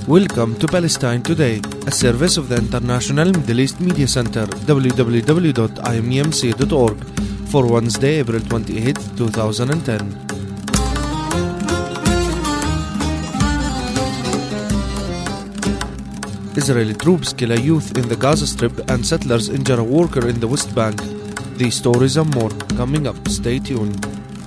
Welcome to Palestine Today, a service of the International Middle East Media Center, www.imemc.org, for Wednesday, April 28, 2010. Israeli troops kill a youth in the Gaza Strip and settlers injure a worker in the West Bank. These stories and more coming up. Stay tuned.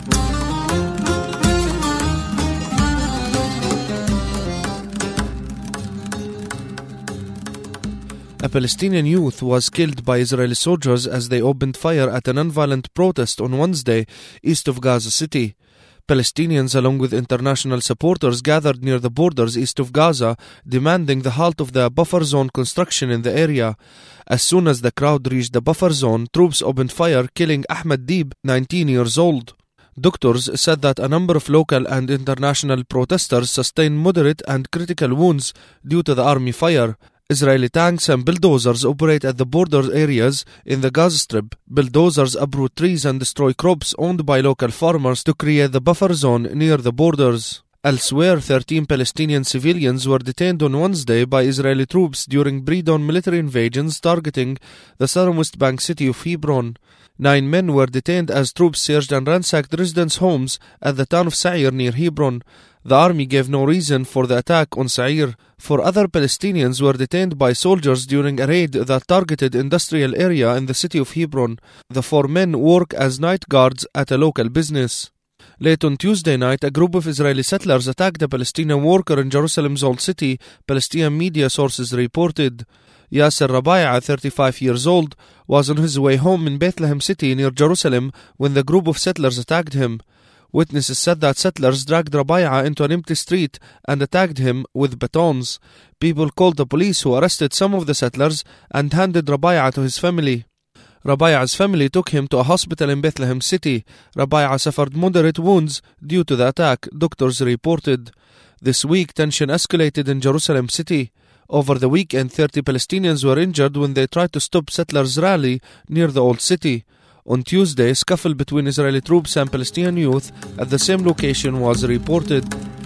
A Palestinian youth was killed by Israeli soldiers as they opened fire at a nonviolent protest on Wednesday east of Gaza City. Palestinians, along with international supporters, gathered near the borders east of Gaza, demanding the halt of the buffer zone construction in the area. As soon as the crowd reached the buffer zone, troops opened fire, killing Ahmed Deeb, 19 years old. Doctors said that a number of local and international protesters sustained moderate and critical wounds due to the army fire. Israeli tanks and bulldozers operate at the border areas in the Gaza Strip. Bulldozers uproot trees and destroy crops owned by local farmers to create the buffer zone near the borders. Elsewhere, 13 Palestinian civilians were detained on Wednesday by Israeli troops during pre-dawn military invasions targeting the southern West Bank city of Hebron. 9 men were detained as troops searched and ransacked residents' homes at the town of Sa'ir near Hebron. The army gave no reason for the attack on Sa'ir. 4 other Palestinians were detained by soldiers during a raid that targeted industrial area in the city of Hebron. The 4 men work as night guards at a local business. Late on Tuesday night, a group of Israeli settlers attacked a Palestinian worker in Jerusalem's Old City, Palestinian media sources reported. Yasser Rabaya, 35 years old, was on his way home in Bethlehem City near Jerusalem when the group of settlers attacked him. Witnesses said that settlers dragged Rabaya into an empty street and attacked him with batons. People called the police, who arrested some of the settlers and handed Rabaya to his family. Rabaya's family took him to a hospital in Bethlehem City. Rabaya suffered moderate wounds due to the attack, doctors reported. This week, tension escalated in Jerusalem City. Over the weekend, 30 Palestinians were injured when they tried to stop settlers' rally near the Old City. On Tuesday, a scuffle between Israeli troops and Palestinian youth at the same location was reported.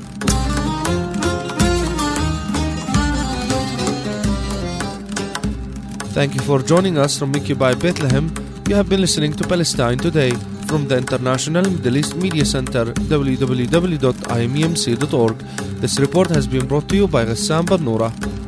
Thank you for joining us from Mickey by Bethlehem. You have been listening to Palestine Today from the International Middle East Media Center, www.imemc.org. This report has been brought to you by Ghassan Barnoura.